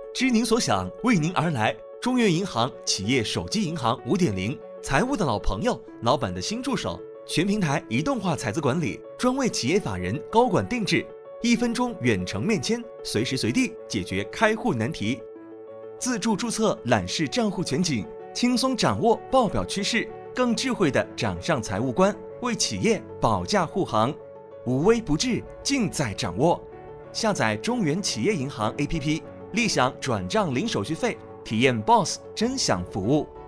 知您所想，为您而来。中原银行企业手机银行 5.0， 财务的老朋友，老板的新助手，全平台移动化财资管理，专为企业法人高管定制，1分钟远程面签，随时随地解决开户难题。自助注册揽视账户全景，轻松掌握报表趋势，更智慧的掌上财务官，为企业保驾护航，无微不至，尽在掌握。下载中原企业银行 APP， 立享转账零手续费，体验 BOSS 真享服务。